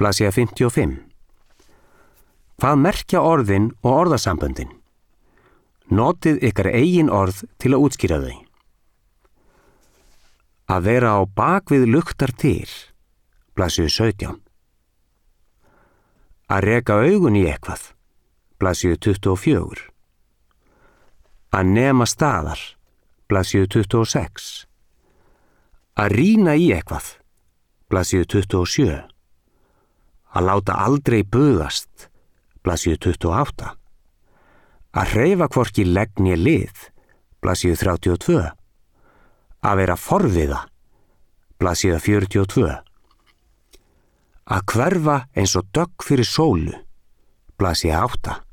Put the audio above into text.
blaðsíða 55. Hvað merkja orðin og orðasamböndin? Notið ykkar eigin orð til að útskýra þau. Að vera á bak við luktar dyr, blaðsíðu 17. Að reka augun í eitthvað, blaðsíðu 24. Að nema staðar, blaðsíðu 26. Að rýna í eitthvað, blaðsíðu 27. Að láta aldrei bugast, blaðsíðu 28. Að hreyfa hvorki legg né lið, blaðsíðu 32. Að vera forviða, blaðsíða 42. Að hverfa eins og dögg fyrir sólu, blaðsíða 8.